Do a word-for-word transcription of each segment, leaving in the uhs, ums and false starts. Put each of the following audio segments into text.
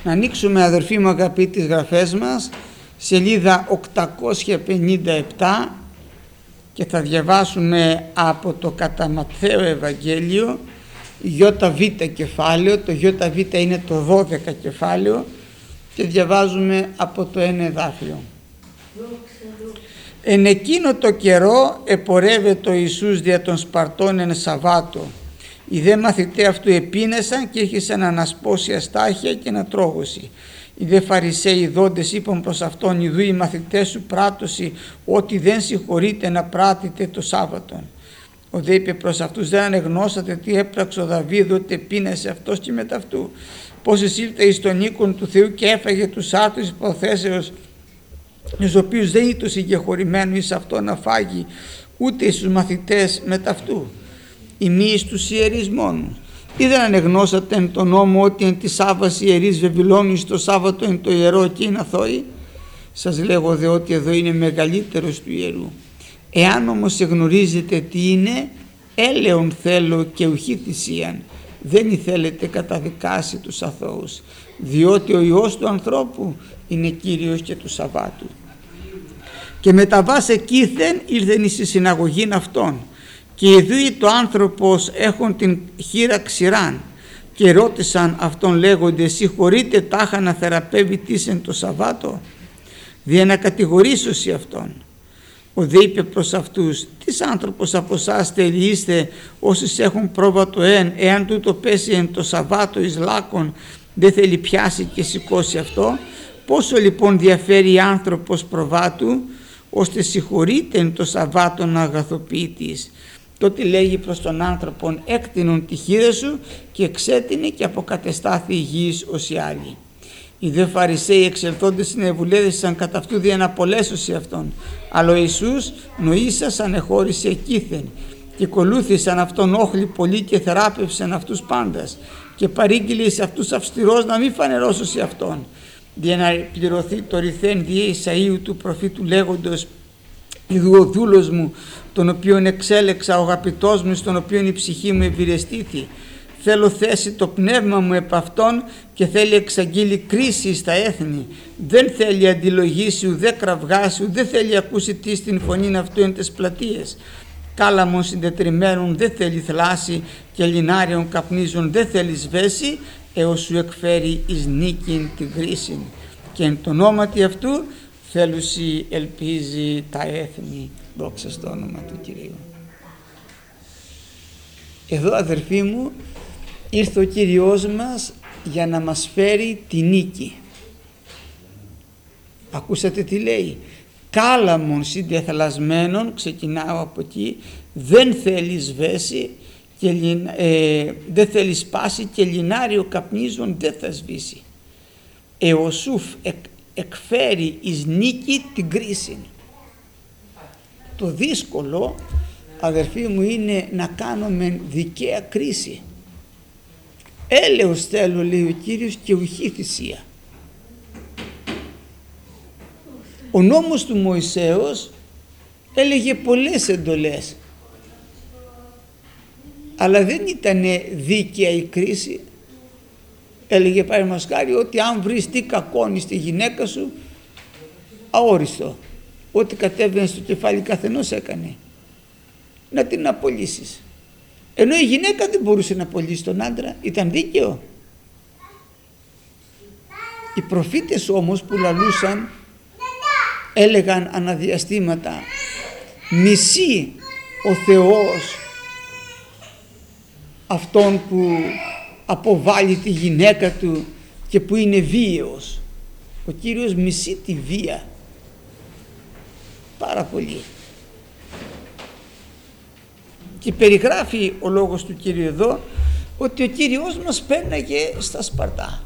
Να ανοίξουμε, αδερφοί μου αγαπητοί, τις γραφές μας, σελίδα οκτακόσια πενήντα επτά, και θα διαβάσουμε από το κατά Ματθαίο Ευαγγέλιο, ΙΒ κεφάλαιο. Το ΙΒ είναι το δώδεκα κεφάλαιο και διαβάζουμε από το ένα εδάφιο. Εν εκείνο το καιρό επορεύεται ο Ιησούς δια των Σπαρτών εν Σαββάτο. Οι δε μαθητέ αυτού επίνεσαν και ήρχισαν να ανασπώσει αστάχια και να τρόγωση. Οι δε Φαρισαίοι δόντες είπαν προς αυτόν, ιδού οι μαθητές σου πράτωση ότι δεν συγχωρείτε να πράτητε το Σάββατον. Ο δε είπε προς αυτούς, δεν ανεγνώσατε τι έπραξε ο Δαβίδ ότι επίνεσε αυτός και μετά αυτού. Πως εισήλθε εις τον οίκον του Θεού και έφαγε τους άρτους υποθέσεως, τους οποίους δεν ήταν συγκεχωρημένου εις αυτό να φάγει, ούτε εις τους μαθητές μετά αυτού. Ημείς τους ιερείς μόνους. Ή δεν ανεγνώσατε εν τον νόμο ότι εν τη Σάββαση ιερείς βεβηλώνουν στο Σάββατο εν το ιερό και είναι αθώοι? Σας λέγω δε ότι εδώ είναι μεγαλύτερος του ιερού. Εάν όμως εγνωρίζετε τι είναι, έλεον θέλω και ουχή θυσίαν. Δεν ήθελετε καταδικάσει τους αθώους, διότι ο Υιός του ανθρώπου είναι Κύριος και του Σαββάτου. Και μεταβάς εκείθεν ήρθεν εις τη συναγωγήν αυτών. Και ιδούει το άνθρωπος έχουν την χείρα ξηράν και ρώτησαν αυτόν λέγονται, συγχωρείτε τάχα να θεραπεύει τις εν το Σαββάτο? Δια να κατηγορήσωσι αυτόν. Ο δε είπε προς αυτούς, τις άνθρωπος από εσάς τελειείστε όσοι έχουν πρόβατο εν, εάν τούτο πέσει εν το Σαββάτο εις λάκων, δεν θέλει πιάσει και σηκώσει αυτό? Πόσο λοιπόν διαφέρει άνθρωπος προβάτου, ώστε συγχωρείται εν το Σαββάτο να αγαθοποιητής? Τότε λέγει προς τον άνθρωπον, έκτινον τη χείρα σου, και εξέτεινε και αποκατεστάθη υγιής ως οι άλλοι. Οι δε Φαρισαίοι εξελθόντες συνεβουλεύησαν κατά αυτού δια να απολέσωσι αυτόν. Αλλά ο Ιησούς νοήσας ανεχώρησε εκείθεν και ακολούθησαν αυτόν όχλοι πολλοί και θεράπευσαν αυτούς πάντας και παρήγγειλε σε αυτούς αυστηρός να μην φανερώσωσι αυτόν, για να πληρωθεί το ρηθέν διέ Ισαΐου του προφήτου λέγοντος, ιδού ο δούλος μου, τον οποίον εξέλεξα, ο αγαπητός μου, στον οποίον η ψυχή μου ευηρεστήθη. Θέλω θέσει το πνεύμα μου επ' αυτόν και θέλει εξαγγείλει κρίση στα έθνη. Δεν θέλει αντιλογήσει ουδέ κραυγάσει, ουδέ θέλει ακούσει τι στην φωνήν αυτού εν τες πλατείες. Κάλαμον συντετριμένων δεν θέλει θλάση και λινάριον καπνίζουν δεν θέλει σβέσει, έως σου εκφέρει εις νίκην την κρίση. Και εν το ονόματι αυτού θέλουσι ελπίζει τα έθνη. Δόξα στο όνομα του Κυρίου. Εδώ, αδερφοί μου, ήρθε ο Κύριος μας για να μας φέρει τη νίκη. Ακούσατε τι λέει? Κάλαμον συντεθαλασμένων, ξεκινάω από εκεί, δεν θέλει σβέσει και ε, δεν θέλει σπάσει και λινάριο καπνίζων δεν θα σβήσει. Εωσούφ εκ, εκφέρει εις νίκη την κρίση. Το δύσκολο, αδερφοί μου, είναι να κάνουμε δικαία κρίση. Έλεος θέλω, λέει ο Κύριος, και ουχή θυσία. Ο νόμος του Μωυσέως έλεγε πολλές εντολές, αλλά δεν ήταν δίκαια η κρίση. Έλεγε παραδείγματος χάρη ότι αν βρεις τι κακόνι στη γυναίκα σου, αόριστο, ό,τι κατέβαινε στο κεφάλι καθενός έκανε, να την απολύσεις. Ενώ η γυναίκα δεν μπορούσε να απολύσει τον άντρα, ήταν δίκαιο. Οι προφήτες όμως που λαλούσαν έλεγαν αναδιαστήματα, μισεί ο Θεός αυτόν που αποβάλλει τη γυναίκα του και που είναι βίαιος. Ο Κύριος μισεί τη βία πάρα πολύ. Και περιγράφει ο λόγος του Κύριου εδώ ότι ο Κύριος μας πέρναγε στα Σπαρτά.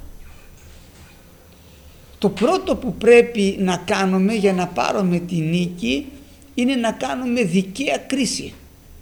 Το πρώτο που πρέπει να κάνουμε για να πάρουμε τη νίκη είναι να κάνουμε δικαία κρίση.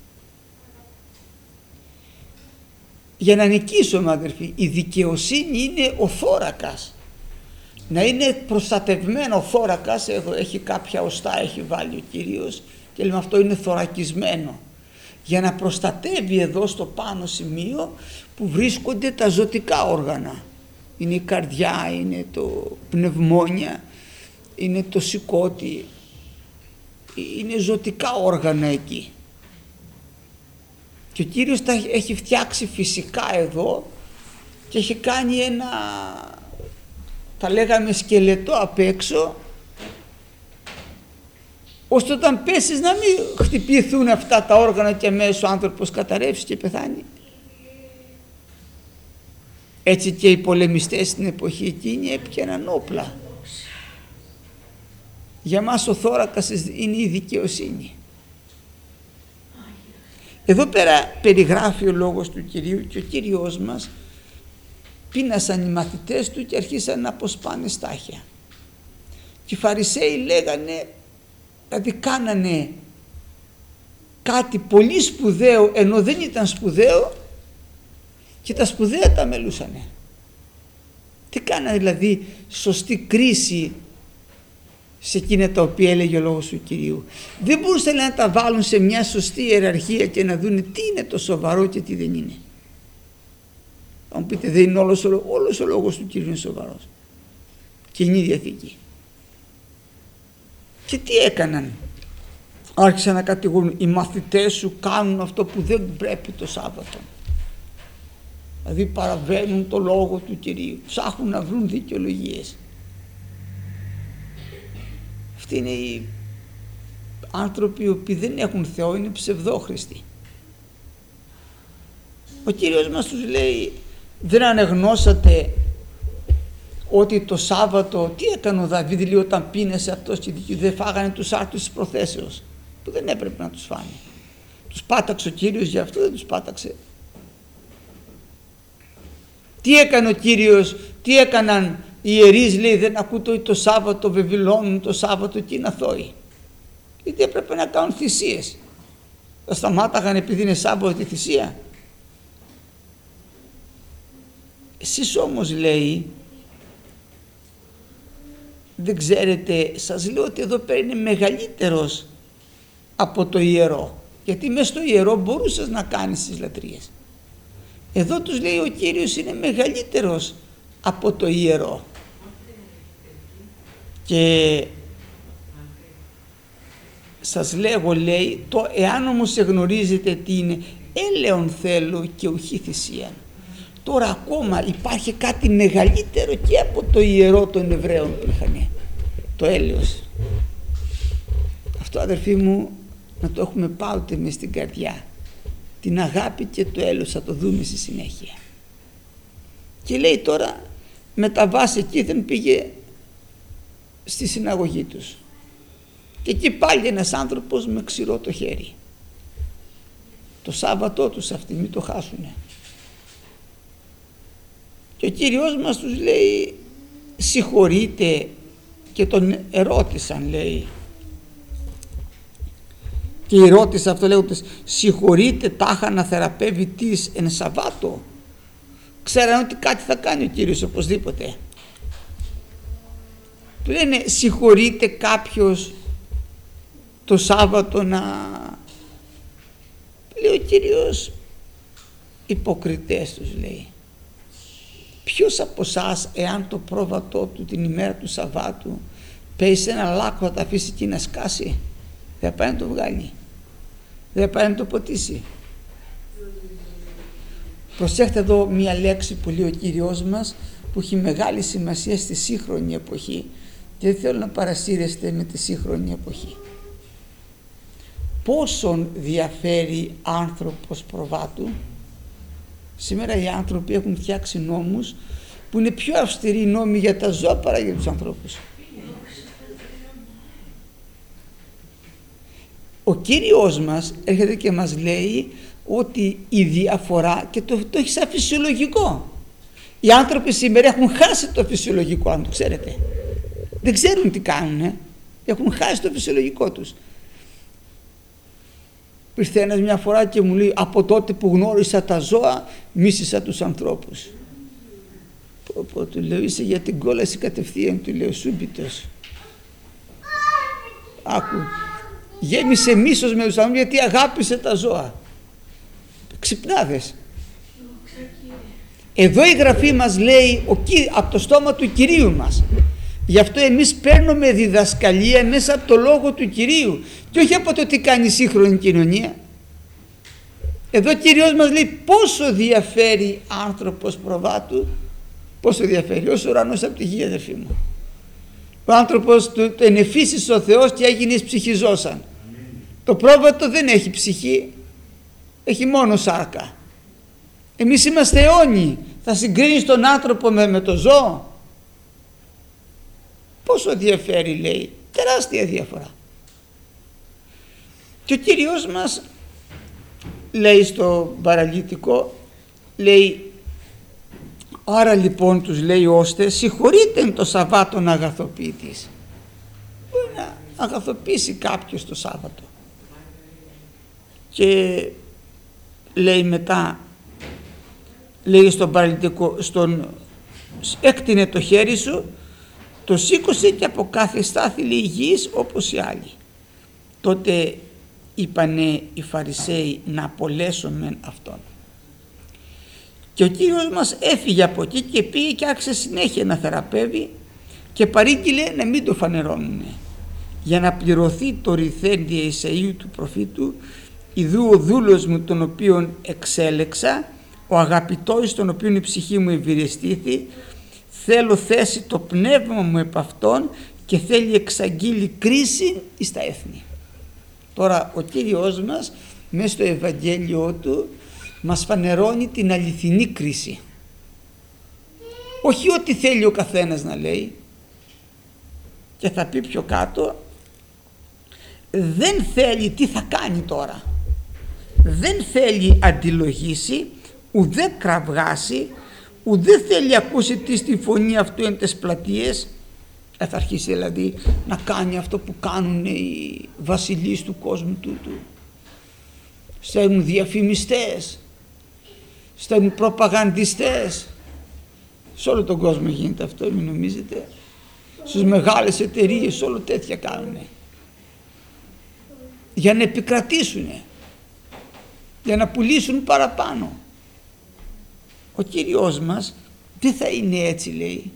Για να νικήσουμε, αδερφοί, η δικαιοσύνη είναι ο θώρακας. Να είναι προστατευμένο ο θώρακας, έχει κάποια οστά, έχει βάλει ο Κύριος και λέμε αυτό είναι θωρακισμένο. Για να προστατεύει εδώ στο πάνω σημείο που βρίσκονται τα ζωτικά όργανα. είναι η καρδιά, είναι το πνευμόνια, είναι το σηκώτη, είναι ζωτικά όργανα εκεί. Και ο Κύριος τα έχει φτιάξει φυσικά εδώ και έχει κάνει ένα, θα λέγαμε, σκελετό απ' έξω, ώστε όταν πέσεις να μην χτυπηθούν αυτά τα όργανα και αμέσως ο άνθρωπος καταρρεύσει και πεθάνει. Έτσι και οι πολεμιστές στην εποχή εκείνη έπιαναν όπλα. Για μας ο θώρακας είναι η δικαιοσύνη. Εδώ πέρα περιγράφει ο λόγος του Κυρίου και ο Κύριος μας πείνασαν οι μαθητές του και αρχίσαν να αποσπάνε στάχια. Και οι Φαρισαίοι λέγανε, δηλαδή κάνανε κάτι πολύ σπουδαίο ενώ δεν ήταν σπουδαίο και τα σπουδαία τα μελούσανε. Τι κάνανε δηλαδή σωστή κρίση σε εκείνα τα οποία έλεγε ο λόγος του Κυρίου. Δεν μπορούσαν να τα βάλουν σε μια σωστή ιεραρχία και να δουν τι είναι το σοβαρό και τι δεν είναι. Θα μου πείτε, δεν είναι όλος, όλος ο λόγος του Κυρίου είναι σοβαρός. Κοινή Διαθήκη. Και τι έκαναν? Άρχισαν να κατηγορούν, οι μαθητές σου κάνουν αυτό που δεν πρέπει το Σάββατο. Δηλαδή παραβαίνουν το λόγο του Κυρίου, ψάχνουν να βρουν δικαιολογίες. Αυτοί είναι οι άνθρωποι οι οποίοι δεν έχουν Θεό, είναι ψευδόχριστοι. Ο Κύριος μας τους λέει, δεν ανεγνώσατε ότι το Σάββατο, τι έκανε ο Δαβίδ λέει, όταν πίνεσε αυτός και δεν φάγανε τους άρτους της προθέσεως, που δεν έπρεπε να τους φάνε. Τους πάταξε ο Κύριος, γι' αυτό δεν τους πάταξε. Τι έκανε ο Κύριος, τι έκαναν οι ιερείς, λέει, δεν ακούτε το Σάββατο βεβηλώνουν το Σάββατο και είναι αθώοι. Γιατί έπρεπε να κάνουν θυσίες. Θα σταμάταγαν επειδή είναι Σάββατο τη θυσία? Εσείς όμως, λέει, δεν ξέρετε, σας λέω ότι εδώ πέρα είναι μεγαλύτερος από το ιερό, γιατί μέσα στο ιερό μπορούσες να κάνεις τις λατρείες. Εδώ τους λέει ο Κύριος είναι μεγαλύτερος από το ιερό. Και σας λέγω, λέει, το εάν όμως εγνωρίζετε τι είναι, έλεον θέλω και ουχή θυσίαν. Τώρα ακόμα υπάρχει κάτι μεγαλύτερο και από το ιερό των Εβραίων που είχαν, το έλεος. Αυτό, αδερφοί μου, να το έχουμε πάντοτε μες στην καρδιά. Την αγάπη και το έλεος θα το δούμε στη συνέχεια. Και λέει τώρα, μεταβάσει εκεί, δεν πήγε στη συναγωγή τους. Και εκεί πάλι ένας άνθρωπος με ξηρό το χέρι. Το Σάββατό τους αυτοί, μην το χάσουνε. Και ο Κύριος μας τους λέει, συγχωρείτε, και τον ερώτησαν, λέει. Και η ερώτηση αυτό λέγοντας, συγχωρείτε τάχα να θεραπεύει τις εν Σαββάτο? Ξέραν ότι κάτι θα κάνει ο Κύριος οπωσδήποτε. Του λένε, συγχωρείτε κάποιος το Σάββατο να... Λέει ο Κύριος, υποκριτές τους, λέει. Ποιος από εσάς, εάν το πρόβατό του την ημέρα του Σαββάτου πέσει σε ένα λάκκο, θα τα αφήσει εκεί να σκάσει? Δεν πάει να το βγάλει, δεν πάει να το ποτίσει. Προσέχτε εδώ μία λέξη που λέει ο Κύριος μας, που έχει μεγάλη σημασία στη σύγχρονη εποχή, και δεν θέλω να παρασύρεστε με τη σύγχρονη εποχή. Πόσον διαφέρει άνθρωπος προβάτου? Σήμερα οι άνθρωποι έχουν φτιάξει νόμους που είναι πιο αυστηροί νόμοι για τα ζώα παρά για τους ανθρώπους. Ο Κύριος μας έρχεται και μας λέει ότι η διαφορά, και το, το έχει σαν φυσιολογικό. Οι άνθρωποι σήμερα έχουν χάσει το φυσιολογικό, αν το ξέρετε. Δεν ξέρουν τι κάνουν, ε? Έχουν χάσει το φυσιολογικό τους. Ήρθε ένας μια φορά και μου λέει, από τότε που γνώρισα τα ζώα μίσησα τους ανθρώπους. Πω, πω, του λέω, είσαι για την κόλαση κατευθείαν, του λέω, σούμπιτος. Άκου, γέμισε μίσος με τους ανθρώπους γιατί αγάπησε τα ζώα. Ξυπνάδες. Εδώ η Γραφή μας λέει από το στόμα του Κυρίου μας. Γι' αυτό εμείς παίρνουμε διδασκαλία μέσα από το λόγο του Κυρίου και όχι από το τι κάνει η σύγχρονη κοινωνία. Εδώ ο Κύριος μας λέει πόσο διαφέρει άνθρωπος προβάτου, πόσο διαφέρει, ως ουρανός από τη γη, αδερφοί μου. Ο άνθρωπος του το ενεφύσισε ο Θεός και έγινε εις ψυχιζώσαν. Το πρόβατο δεν έχει ψυχή, έχει μόνο σάρκα. Εμείς είμαστε αιώνιοι. Θα συγκρίνεις τον άνθρωπο με, με το ζώο? Πόσο διαφέρει, λέει, τεράστια διαφορά. Και ο Κύριος μας λέει στο παραλυτικό, λέει, άρα λοιπόν τους λέει ώστε συγχωρείτε το Σαββάτον αγαθοποιητής. Μπορεί να αγαθοποιήσει κάποιος το Σάββατο. Και λέει μετά, λέει στον παραλυτικό, στον έκτεινε το χέρι σου, το σήκωσε και από κάθε στάθη, λέει, γης όπως οι άλλοι. Τότε είπανε οι Φαρισαίοι να απολέσουμε αυτόν. Και ο Κύριος μας έφυγε από εκεί και πήγε και άρχισε συνέχεια να θεραπεύει και παρήγγειλε να μην το φανερώνουν, για να πληρωθεί το ρηθένδια Ισαΐου του προφήτου, ιδού ο δούλος μου τον οποίον εξέλεξα, ο αγαπητός τον οποίον η ψυχή μου ευηρεστήθη, θέλω θέσει το πνεύμα μου επ' αυτόν και θέλει εξαγγείλει κρίση εις τα έθνη. Τώρα ο Κύριος μας μέσα στο Ευαγγέλιο του μας φανερώνει την αληθινή κρίση. Όχι ό,τι θέλει ο καθένας να λέει, και θα πει πιο κάτω, δεν θέλει τι θα κάνει τώρα. Δεν θέλει αντιλογήσει, ουδέ κραυγάσει, ουδέ θέλει ακούσει τι στη φωνή αυτού εν τες πλατείες. Θα αρχίσει δηλαδή να κάνει αυτό που κάνουν οι βασιλείς του κόσμου τούτου. Στέλνουν διαφημιστές, στέλνουν προπαγανδιστές. Σε όλο τον κόσμο γίνεται αυτό, μην νομίζετε. Στις μεγάλες εταιρείες όλο τέτοια κάνουν. Για να επικρατήσουν, για να πουλήσουν παραπάνω. Ο Κύριος μας δεν θα είναι έτσι, λέει,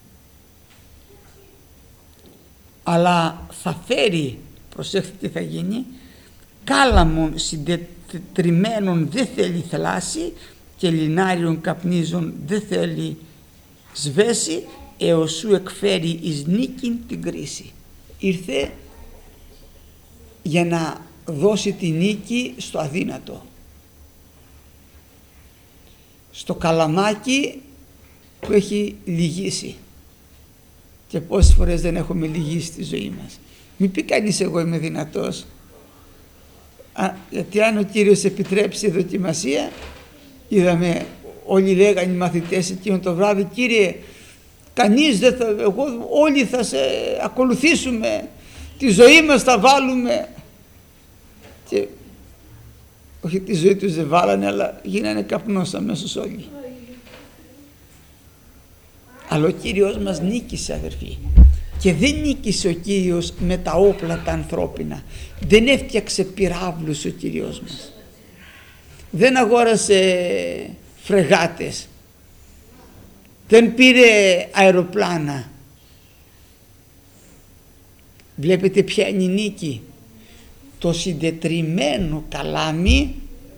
αλλά θα φέρει, προσέχτε τι θα γίνει, κάλαμον συντετριμένων δεν θέλει θλάση και λινάριον καπνίζων δεν θέλει σβέσει, έως σου εκφέρει εις νίκην την κρίση. Ήρθε για να δώσει τη νίκη στο αδύνατο, στο καλαμάκι που έχει λυγίσει. Και πόσες φορές δεν έχουμε λυγίσει στη ζωή μας. Μην πει κανείς εγώ είμαι δυνατός. Α, γιατί αν ο Κύριος επιτρέψει δοκιμασία, είδαμε όλοι λέγανε οι μαθητές εκείνο το βράδυ, Κύριε, κανείς δεν θα, εγώ, όλοι θα σε ακολουθήσουμε, τη ζωή μας θα βάλουμε. Και όχι τη ζωή τους δεν βάλανε, αλλά γίνανε καπνός αμέσως όλοι. Αλλά ο Κύριος μας νίκησε, αδερφοί, και δεν νίκησε ο Κύριος με τα όπλα τα ανθρώπινα. Δεν έφτιαξε πυράβλους ο Κύριος μας, δεν αγόρασε φρεγάτες, δεν πήρε αεροπλάνα. Βλέπετε ποια είναι η νίκη? Το συντετριμένο καλάμι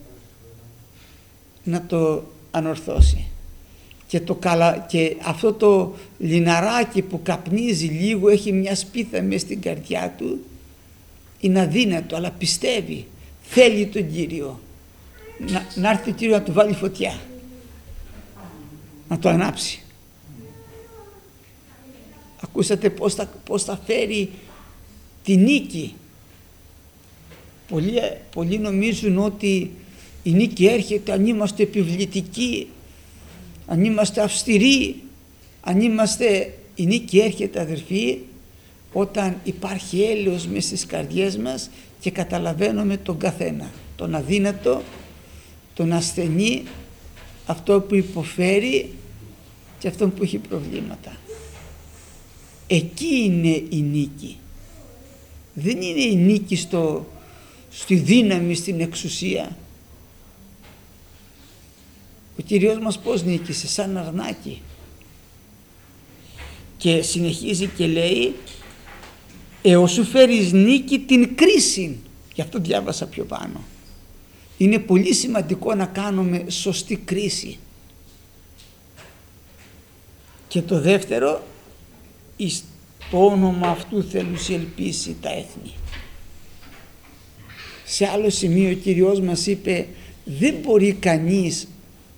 να το ανορθώσει. Και, το καλα... και αυτό το λιναράκι που καπνίζει λίγο, έχει μια σπίθα μες στην καρδιά του, είναι αδύνατο, αλλά πιστεύει, θέλει τον Κύριο, να, να έρθει ο Κύριος να του βάλει φωτιά, να το ανάψει. Ακούσατε πώς θα, πώς θα φέρει τη νίκη. Πολλοί, πολλοί νομίζουν ότι η νίκη έρχεται αν είμαστε επιβλητικοί, αν είμαστε αυστηροί, αν είμαστε... Η νίκη έρχεται, αδερφοί, όταν υπάρχει έλεος μες στις καρδιές μας και καταλαβαίνουμε τον καθένα, τον αδύνατο, τον ασθενή, αυτό που υποφέρει και αυτό που έχει προβλήματα. Εκεί είναι η νίκη. Δεν είναι η νίκη στο, στη δύναμη, στην εξουσία. Ο Κύριος μας πώς νίκησε? Σαν αρνάκι. Και συνεχίζει και λέει, έως σου φέρεις νίκη την κρίση. Γι' αυτό διάβασα πιο πάνω. Είναι πολύ σημαντικό να κάνουμε σωστή κρίση. Και το δεύτερο, εις το όνομα αυτού θέλουσι ελπίσει τα έθνη. Σε άλλο σημείο ο Κύριος μας είπε, δεν μπορεί κανείς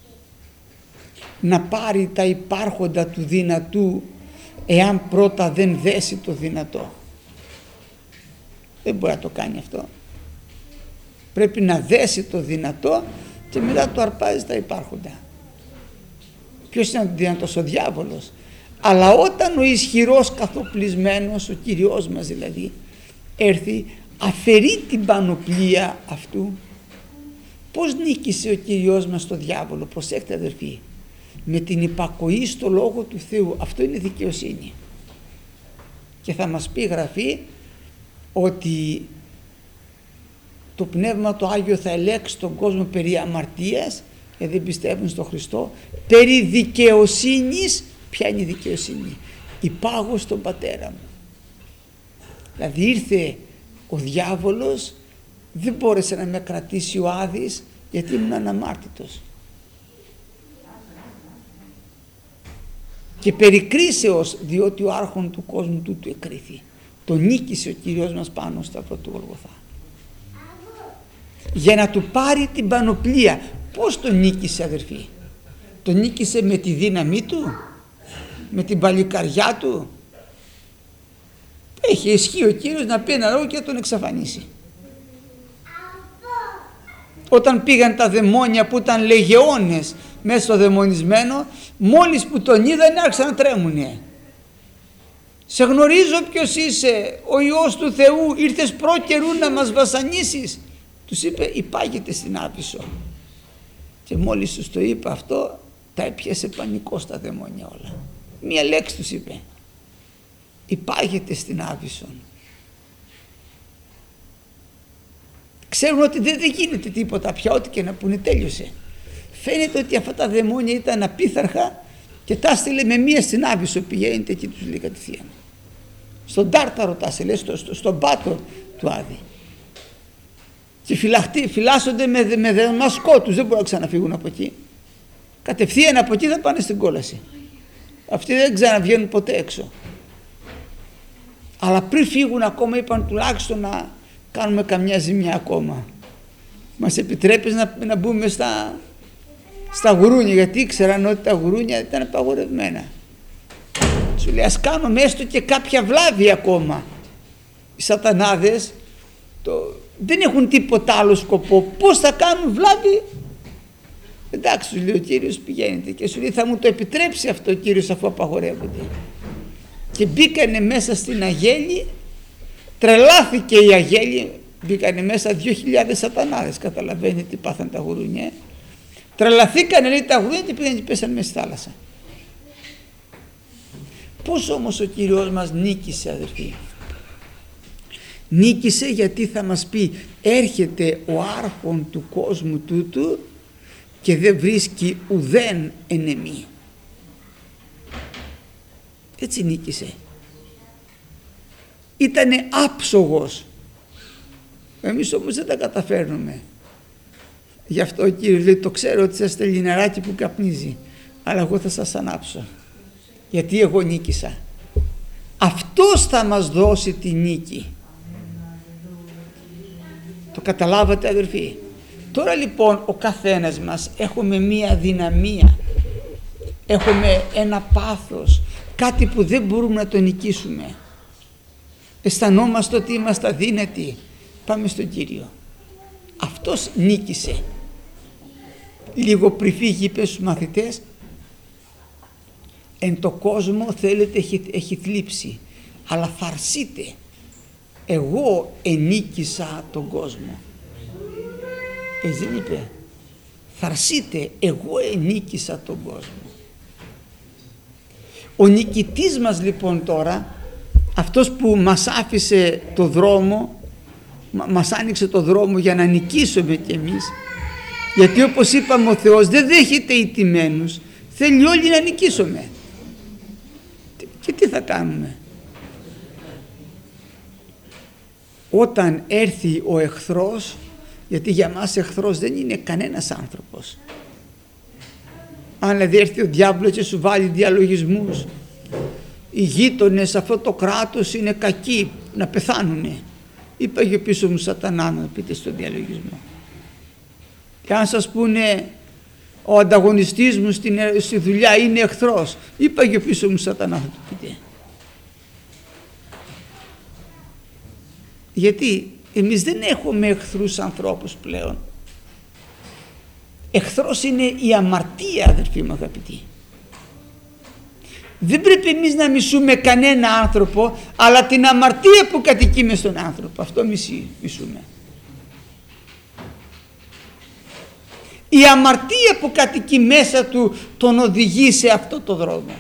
να πάρει τα υπάρχοντα του δυνατού εάν πρώτα δεν δέσει το δυνατό. Δεν μπορεί να το κάνει αυτό. Πρέπει να δέσει το δυνατό και μετά το αρπάζει τα υπάρχοντα. Ποιος είναι ο δυνατός? Ο διάβολος. Αλλά όταν ο ισχυρός καθοπλισμένος, ο Κύριος μας δηλαδή, έρθει, αφαιρεί την πανοπλία αυτού. Πώς νίκησε ο Κύριος μας το διάβολο? Προσέξτε αδερφοί, με την υπακοή στο Λόγο του Θεού. Αυτό είναι δικαιοσύνη. Και θα μας πει η Γραφή ότι το Πνεύμα το Άγιο θα ελέξει τον κόσμο περί αμαρτίας, γιατί δεν πιστεύουν στον Χριστό, περί δικαιοσύνης. Ποια είναι η δικαιοσύνη? Υπάγω στον Πατέρα μου. Δηλαδή ήρθε ο διάβολος, δεν μπόρεσε να με κρατήσει ο Άδης, γιατί ήμουν αναμάρτητος. Και περικρίσεως, διότι ο άρχον του κόσμου τούτου εκρίθη. Το νίκησε ο Κύριος μας πάνω στα πρώτου Γολγοθά. Για να του πάρει την πανοπλία. Πώς το νίκησε αδερφοί? Το νίκησε με τη δύναμή του? Με την παλικαριά του? Έχει ισχύ ο Κύριος να πει ένα λόγο και να τον εξαφανίσει. Όταν πήγαν τα δαιμόνια που ήταν λεγεώνες μέσα στο δαιμονισμένο, μόλις που τον είδαν άρχισαν να τρέμουνε. Σε γνωρίζω ποιος είσαι, ο Υιός του Θεού, ήρθες προ καιρού να μας βασανίσεις. Τους είπε, υπάγεται στην Άβυσσο. Και μόλις τους το είπε αυτό, τα έπιασε πανικό στα δαιμόνια όλα. Μία λέξη τους είπε, υπάγεται στην Άβυσσο. Ξέρουν ότι δεν, δεν γίνεται τίποτα πια, ό,τι και να πούνε τέλειωσε. Φαίνεται ότι αυτά τα δαιμόνια ήταν απίθαρχα και τα στείλε με μία στην Άβυσσο, πηγαίνετε εκεί, τους λέει κατευθείαν. Στον Τάρταρο τα στείλε, στο, στο, στον πάτο του Άδη. Και φυλαχτεί, φυλάσσονται με, με δεμασκό τους, δεν μπορούν να ξαναφύγουν από εκεί. Κατευθείαν από εκεί θα πάνε στην κόλαση. Αυτοί δεν ξαναβγαίνουν ποτέ έξω. Αλλά πριν φύγουν ακόμα είπαν τουλάχιστον να κάνουμε καμιά ζημιά ακόμα. Μας επιτρέπεις να, να μπούμε στα, στα γουρούνια, γιατί ήξεραν ότι τα γουρούνια ήταν απαγορευμένα. Σου λέει ας κάνουμε έστω και κάποια βλάβη ακόμα. Οι σατανάδες το, δεν έχουν τίποτα άλλο σκοπό. Πώς θα κάνουν βλάβη? Εντάξει, σου λέει ο Κύριος, πηγαίνετε. Και σου λέει θα μου το επιτρέψει αυτό ο Κύριος αφού απαγορεύονται. Και μπήκανε μέσα στην Αγέλη, τρελάθηκε η Αγέλη, μπήκανε μέσα δύο χιλιάδες σατανάδες, καταλαβαίνετε τι πάθαν τα γουρούνια. Τρελαθήκανε λέει τα γουρούνια και πήγαν και πέσαν μέσα στη θάλασσα. Πώς όμως ο Κύριος μας νίκησε αδερφοί? Νίκησε γιατί θα μας πει έρχεται ο άρχον του κόσμου τούτου και δεν βρίσκει ουδέν ενεμή. Έτσι νίκησε. Ήτανε άψογος. Εμείς όμως δεν τα καταφέρνουμε. Γι' αυτό ο Κύριος λέει το ξέρω ότι είστε λιναράκι που καπνίζει, αλλά εγώ θα σας ανάψω. Γιατί εγώ νίκησα. Αυτός θα μας δώσει τη νίκη. Το καταλάβατε αδερφοί? Τώρα λοιπόν ο καθένας μας έχουμε μία δυναμία, έχουμε ένα πάθος, κάτι που δεν μπορούμε να το νικήσουμε. Αισθανόμαστε ότι είμαστε αδύνατοι. Πάμε στον Κύριο. Αυτός νίκησε. Λίγο πριν φύγει είπε στους μαθητές, εν το κόσμο θέλετε έχει, έχει θλίψει, αλλά φαρσείτε, εγώ ενίκησα τον κόσμο. Έτσι δεν είπε? Θαρσείτε, εγώ ενίκησα τον κόσμο. Ο νικητής μας λοιπόν τώρα, αυτός που μας άφησε το δρόμο, μας άνοιξε το δρόμο για να νικήσουμε κι εμείς, Γιατί όπως είπαμε, ο Θεός δεν δέχεται ηττημένους, θέλει όλοι να νικήσουμε. Και τι θα κάνουμε? Όταν έρθει ο εχθρός, γιατί για μας εχθρός δεν είναι κανένας άνθρωπος. Αν δηλαδή έρθει ο διάβολος και σου βάλει διαλογισμούς, οι γείτονες, αυτό το κράτος είναι κακοί, να πεθάνουνε. Είπα και πίσω μου σατανά να πείτε στον διαλογισμό. Και αν σας πούνε ο ανταγωνιστής μου στην, στη δουλειά είναι εχθρός, είπα και πίσω μου σατανά θα του πείτε. Γιατί εμείς δεν έχουμε εχθρούς ανθρώπους πλέον. Εχθρός είναι η αμαρτία, αδερφοί μου αγαπητοί. Δεν πρέπει εμείς να μισούμε κανένα άνθρωπο, αλλά την αμαρτία που κατοικεί μες στον άνθρωπο, αυτό μισεί, μισούμε. Η αμαρτία που κατοικεί μέσα του τον οδηγεί σε αυτό το δρόμο.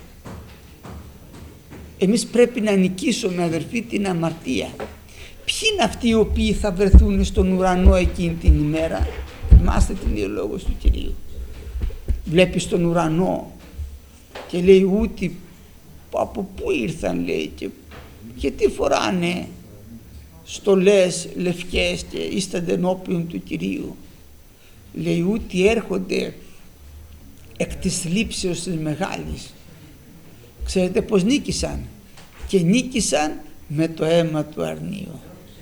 Εμείς πρέπει να νικήσουμε, αδερφοί, την αμαρτία. Ποιοι είναι αυτοί οι οποίοι θα βρεθούν στον ουρανό εκείνη την ημέρα? Θυμάστε τι λέει ο λόγος του Κυρίου. Βλέπει στον ουρανό και λέει ούτε από πού ήρθαν, λέει, και γιατί φοράνε στολές λευκές και ίστανται ενώπιον του Κυρίου. Λέει ούτε έρχονται εκ της λήψεως της μεγάλης. Ξέρετε πως νίκησαν? Και νίκησαν με το αίμα του αρνίου.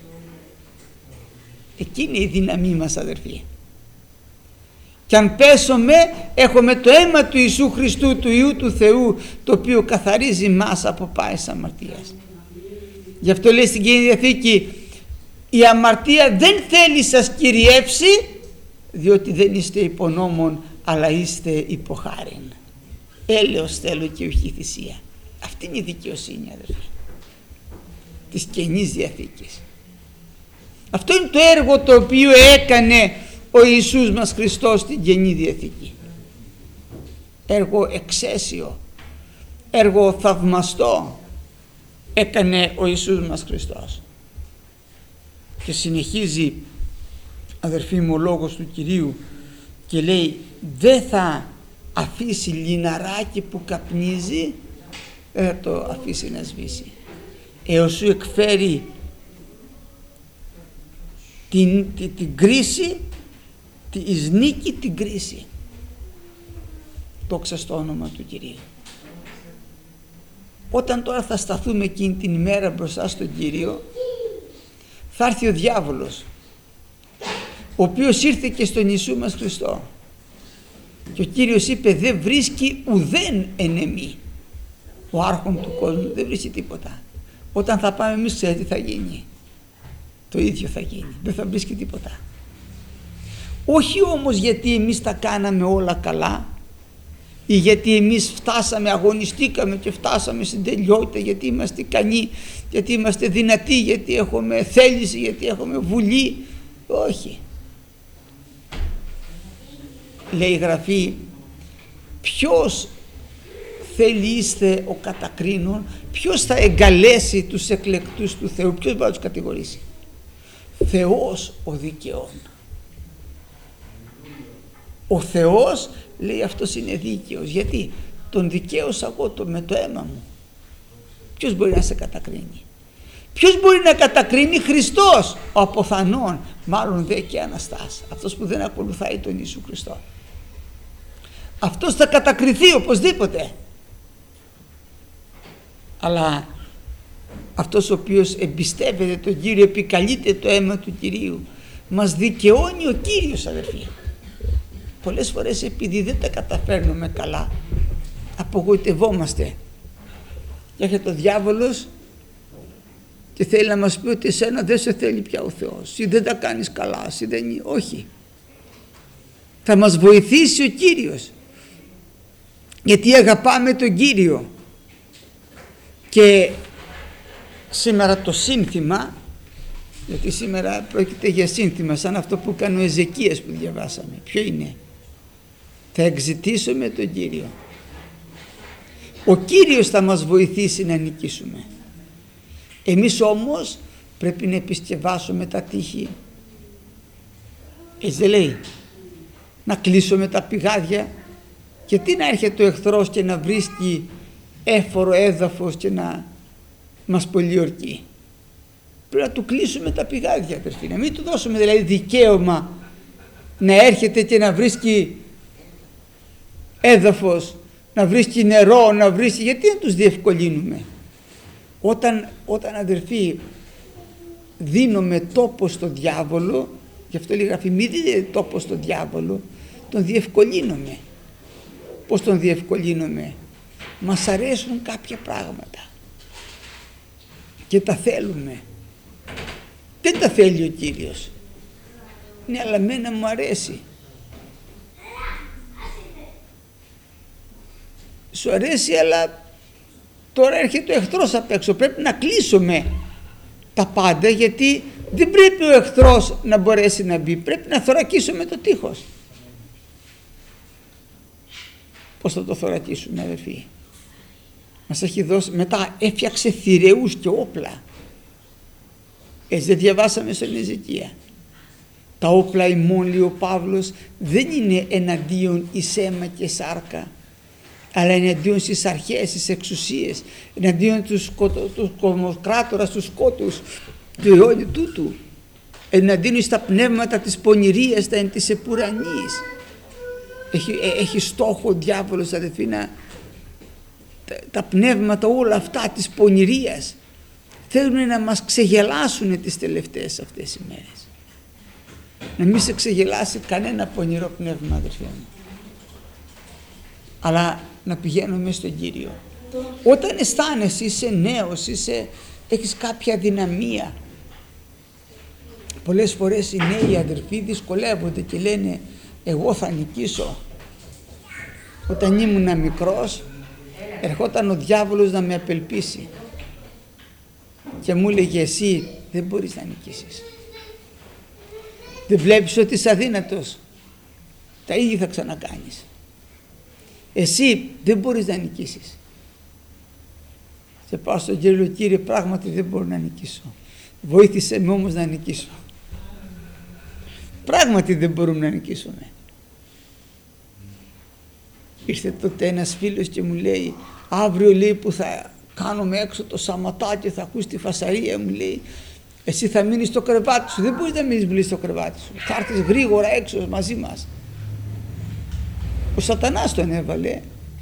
Εκείνη η δύναμή μας, αδερφοί. Και αν πέσουμε, έχουμε το αίμα του Ιησού Χριστού, του Υιού του Θεού, το οποίο καθαρίζει μας από πάες αμαρτίας. Γι' αυτό λέει στην Καινή Διαθήκη, η αμαρτία δεν θέλει σας κυριεύσει, διότι δεν είστε υπονόμων, αλλά είστε υποχάριν. Έλεος θέλω και όχι θυσία. Αυτή είναι η δικαιοσύνη, αδερφοί, της Καινής Διαθήκης. Αυτό είναι το έργο το οποίο έκανε ο Ιησούς μας Χριστός στην Καινή Διαθήκη. Έργο εξαίσιο, έργο θαυμαστό έκανε ο Ιησούς μας Χριστός. Και συνεχίζει, αδερφοί μου, ο λόγος του Κυρίου και λέει, δεν θα αφήσει λιναράκι που καπνίζει, δεν θα το αφήσει να σβήσει, έως σου εκφέρει την, την, την κρίση, την εις νίκη την κρίση. Δόξα στο όνομα του Κυρίου. Όταν τώρα θα σταθούμε εκείνη την ημέρα μπροστά στον Κύριο, θα έρθει ο διάβολος, ο οποίος ήρθε και στον Ιησού μας Χριστό, και ο Κύριος είπε, δεν βρίσκει ουδέν εν εμή. Ο άρχον του κόσμου δεν βρίσκει τίποτα. Όταν θα πάμε εμείς, ξέρετε τι θα γίνει? Το ίδιο θα γίνει, δεν θα βρίσκει τίποτα. Όχι όμως γιατί εμείς τα κάναμε όλα καλά, ή γιατί εμείς φτάσαμε, αγωνιστήκαμε και φτάσαμε στην τελειότητα, γιατί είμαστε ικανοί, γιατί είμαστε δυνατοί, γιατί έχουμε θέληση, γιατί έχουμε βουλή. Όχι. Λέει η Γραφή, ποιος θέλει είστε ο κατακρίνων, ποιος θα εγκαλέσει τους εκλεκτούς του Θεού, ποιος μπορεί να τους κατηγορήσει? Θεός ο δικαιών. Ο Θεός, λέει, αυτός είναι δίκαιος. Γιατί? Τον δικαίωσα εγώ το, με το αίμα μου. Ποιος μπορεί να σε κατακρίνει? Ποιος μπορεί να κατακρίνει? Χριστός, ο αποθανών, μάλλον δε και Αναστάς, αυτός που δεν ακολουθάει τον Ιησού Χριστό. Αυτός θα κατακριθεί οπωσδήποτε. Αλλά αυτός ο οποίος εμπιστεύεται τον Κύριο, επικαλείται το αίμα του Κυρίου, μας δικαιώνει ο Κύριος, αδερφοί. Πολλές φορές επειδή δεν τα καταφέρνουμε καλά, απογοητευόμαστε. Και έρχεται ο διάβολος και θέλει να μας πει ότι εσένα δεν σε θέλει πια ο Θεός, εσύ δεν τα κάνεις καλά, εσύ δεν... Όχι. Θα μας βοηθήσει ο Κύριος, γιατί αγαπάμε τον Κύριο. Και σήμερα το σύνθημα, γιατί σήμερα πρόκειται για σύνθημα σαν αυτό που έκανε ο Εζεκίας που διαβάσαμε, ποιο είναι? Θα εξητήσουμε τον Κύριο. Ο Κύριος θα μας βοηθήσει να νικήσουμε. Εμείς όμως πρέπει να επισκευάσουμε τα τείχη. Έτσι δεν λέει? να κλείσουμε τα πηγάδια. Γιατί να έρχεται ο εχθρός και να βρίσκει έφορο έδαφος και να μας πολιορκεί? Πρέπει να του κλείσουμε τα πηγάδια, αδερφοί, να μην του δώσουμε δηλαδή δικαίωμα να έρχεται και να βρίσκει έδαφος, να βρίσκει νερό, να βρίσκει. Γιατί να τους διευκολύνουμε? Όταν, όταν αδερφοί δίνουμε τόπο στο διάβολο, γι' αυτό λέει γραφή, μη δίνετε τόπο στο διάβολο, τον διευκολύνουμε. Πώς τον διευκολύνουμε? Μας αρέσουν κάποια πράγματα και τα θέλουμε. Δεν τα θέλει ο Κύριος. Ναι, αλλά μένα μου αρέσει. Σου αρέσει, αλλά τώρα έρχεται ο εχθρός απ' έξω. Πρέπει να κλείσουμε τα πάντα, γιατί δεν πρέπει ο εχθρός να μπορέσει να μπει. Πρέπει να θωρακίσουμε το τείχος. Πώς θα το θωρακίσουμε, αδερφοί? Μας έχει δώσει, μετά έφτιαξε θηρεούς και όπλα. Έτσι δεν διαβάσαμε στον Εζεκία? Τα όπλα ημών, λέει ο Παύλος, δεν είναι εναντίον εις αίμα και σάρκα, αλλά εναντίον στις αρχές, στις εξουσίες, εναντίον του κομμοκράτορας, του σκότους, του αιώνιου τούτου, εναντίον στα πνεύματα της πονηρίας, τα εν της επουρανής. Έχει, έχει στόχο ο διάβολος, αδελφοί, να, τα, τα πνεύματα όλα αυτά της πονηρίας θέλουν να μας ξεγελάσουν τις τελευταίες αυτές οι μέρες. Να μην σε ξεγελάσει κανένα πονηρό πνεύμα, αδελφοί μου, αλλά να πηγαίνουμε στον Κύριο. Όταν αισθάνεσαι, είσαι νέος, είσαι, έχεις κάποια δυναμία. Πολλές φορές οι νέοι αδερφοί δυσκολεύονται και λένε εγώ θα νικήσω. Όταν ήμουν μικρός ερχόταν ο διάβολος να με απελπίσει και μου έλεγε εσύ δεν μπορείς να νικήσεις. Δεν βλέπεις ότι είσαι αδύνατος? Τα ίδια θα ξανακάνεις. Εσύ δεν μπορείς να νικήσεις. Και πάω στον Κύριο, Κύριε, πράγματι δεν μπορώ να νικήσω. Βοήθησε με όμως να νικήσω. Πράγματι δεν μπορούμε να νικήσουμε. Ήρθε τότε ένας φίλος και μου λέει, αύριο λέει που θα κάνουμε έξω το σαματάκι, θα ακούς τη φασαρία, μου λέει, εσύ θα μείνεις στο κρεβάτι σου. Δεν μπορείς να μείνεις πολύ στο κρεβάτι σου. Θα έρθεις γρήγορα έξω μαζί μας. Ο σατανάς τον έβαλε.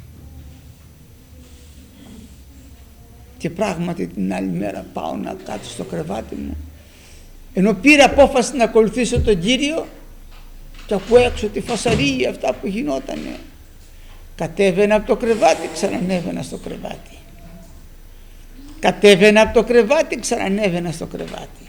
Και πράγματι την άλλη μέρα πάω να κάτσω στο κρεβάτι μου, ενώ πήρα απόφαση να ακολουθήσω τον Κύριο και ακούω έξω τη φασαρία, αυτά που γινότανε. Κατέβαινα από το κρεβάτι, ξανανέβαινα στο κρεβάτι. Κατέβαινα από το κρεβάτι, ξανανέβαινα στο κρεβάτι.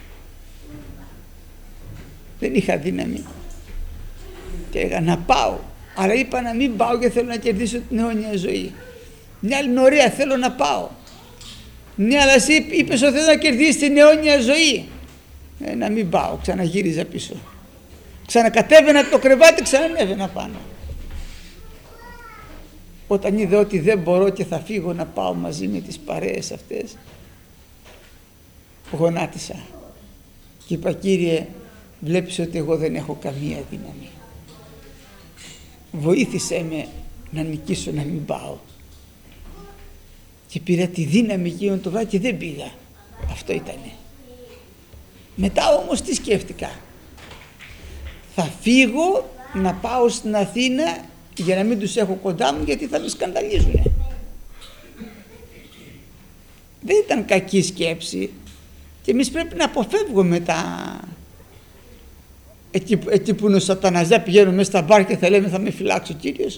Δεν είχα δύναμη. Και έλεγα να πάω, αλλά είπα να μην πάω και θέλω να κερδίσω την αιώνια ζωή. Μια άλλη είναι ωραία, θέλω να πάω. Ναι, αλλά εσύ είπες ότι θέλω να κερδίσεις την αιώνια ζωή. Ε, να μην πάω, ξαναγύριζα πίσω. Ξανακατέβαινα από το κρεβάτι, ξανανέβαινα πάνω. Όταν είδα ότι δεν μπορώ και θα φύγω να πάω μαζί με τις παρέες αυτές, γονάτισα και είπα, Κύριε, βλέπεις ότι εγώ δεν έχω καμία δύναμη. Βοήθησέ με να νικήσω, να μην πάω. Και πήρα τη δύναμη εκείνο το βράδυ και δεν πήγα. Αυτό ήτανε. Μετά όμως τι σκέφτηκα? Θα φύγω να πάω στην Αθήνα για να μην τους έχω κοντά μου, γιατί θα με σκανδαλίζουνε. Δεν ήταν κακή σκέψη και εμείς πρέπει να αποφεύγουμε τα... Εκεί, εκεί που είναι ο σατανάς, δεν πηγαίνουμε μέσα στα μπαρ και θα λέμε θα με φυλάξει ο Κύριος.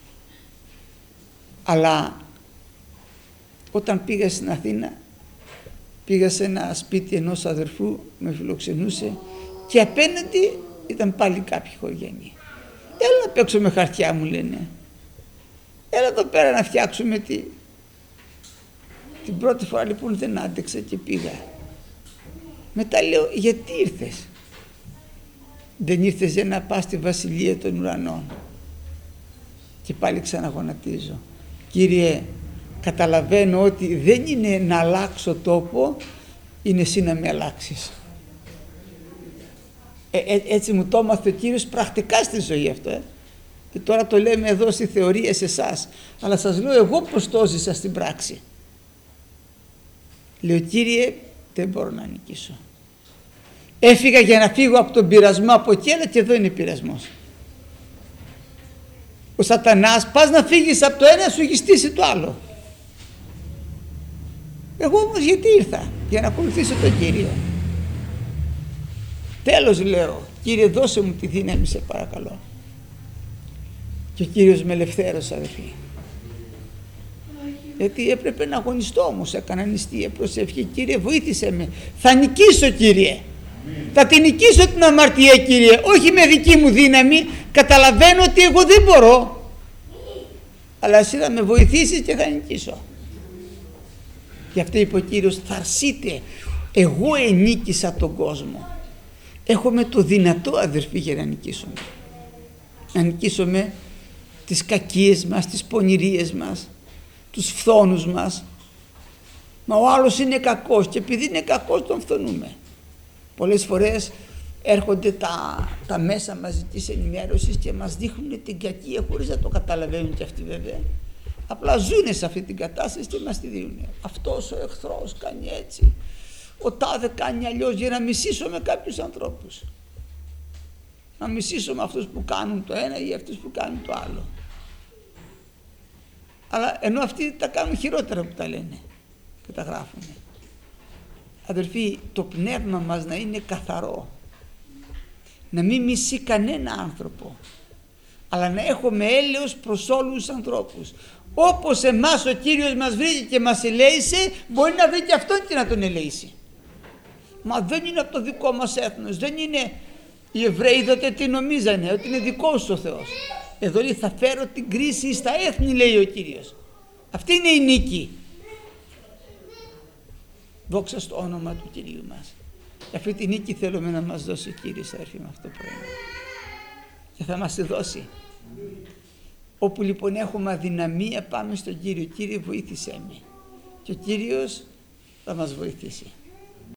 Αλλά όταν πήγα στην Αθήνα, πήγα σε ένα σπίτι ενός αδερφού, με φιλοξενούσε και απέναντι ήταν πάλι κάποιοι οικογένειοι. Έλα να παίξω με χαρτιά, μου λένε. Έλα εδώ πέρα να φτιάξουμε τη... Την πρώτη φορά λοιπόν δεν άντεξα και πήγα. Μετά λέω, γιατί ήρθες? Δεν ήρθες για να πας στη βασιλεία των ουρανών? Και πάλι ξαναγονατίζω. Κύριε, καταλαβαίνω ότι δεν είναι να αλλάξω τόπο, είναι εσύ να με αλλάξεις. Ε, ε, έτσι μου το έμαθε ο Κύριος πρακτικά στη ζωή αυτό. Ε. Και τώρα το λέμε εδώ στη θεωρία σε εσάς, αλλά σας λέω εγώ πως το ζήσα στην πράξη. Λέω, Κύριε, δεν μπορώ να νικήσω. Έφυγα για να φύγω από τον πειρασμό από εκεί, αλλά και εδώ είναι πειρασμός. Ο σατανάς, πας να φύγεις από το ένα, σου έχει στήσει το άλλο. Εγώ όμως γιατί ήρθα? Για να ακολουθήσω τον Κύριο. Τέλος λέω, Κύριε, δώσε μου τη δύναμη, σε παρακαλώ. Και ο Κύριος με ελευθέρωσε, αδελφοί. Γιατί έπρεπε να αγωνιστώ όμως, έκανα νηστεία, προσευχή. Κύριε, βοήθησε με. Θα νικήσω, Κύριε. Θα την νικήσω την αμαρτία, Κύριε. Όχι με δική μου δύναμη. Καταλαβαίνω ότι εγώ δεν μπορώ. Αλλά εσύ θα με βοηθήσεις και θα νικήσω. Γι' αυτό είπε ο Κύριος, θα αρσείτε. Εγώ ενίκησα τον κόσμο. Έχουμε το δυνατό, αδερφοί, για να νικήσουμε. Να νικήσουμε τις κακίες μας, τις πονηρίες μας, τους φθόνους μας. Μα ο άλλος είναι κακός και επειδή είναι κακός τον φθονούμε. Πολλές φορές έρχονται τα, τα μέσα μαζικής ενημέρωσης και μας δείχνουν την κακία χωρίς να το καταλαβαίνουν και αυτοί βέβαια. Απλά ζουν σε αυτή την κατάσταση και μας τη δίνουν. Αυτός ο εχθρός κάνει έτσι, ο τάδε κάνει αλλιώς, για να μισήσουμε κάποιους ανθρώπους. Να μισήσουμε αυτούς που κάνουν το ένα ή αυτούς που κάνουν το άλλο. Αλλά ενώ αυτοί τα κάνουν χειρότερα που τα λένε και τα γράφουν. Αδερφοί, το πνεύμα μας να είναι καθαρό, να μην μισεί κανένα άνθρωπο, αλλά να έχουμε έλεος προς όλους τους ανθρώπους. Όπως εμάς ο Κύριος μας βρήκε και μας ελέησε, μπορεί να βρει και αυτόν και να τον ελέήσει. Μα δεν είναι από το δικό μας έθνος, δεν είναι. Οι Εβραίοι τότε τι νομίζανε? Ότι είναι δικός ο Θεός. Εδώ λέει, θα φέρω την κρίση στα έθνη, λέει ο Κύριος. Αυτή είναι η νίκη. Δόξα στο όνομα του Κυρίου μας. Και αυτή τη νίκη θέλουμε να μας δώσει ο Κύριος, αδερφοί, με αυτό το πράγμα. Και θα μας τη δώσει. Όπου λοιπόν έχουμε αδυναμία, πάμε στον Κύριο. Κύριε, βοήθησέ με. Και ο Κύριος θα μας βοηθήσει.